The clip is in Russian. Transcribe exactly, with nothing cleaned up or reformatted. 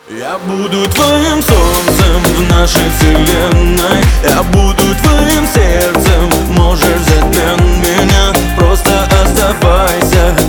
Я буду твоим солнцем в нашей вселенной. Я буду твоим сердцем. Можешь взять меня, просто оставайся.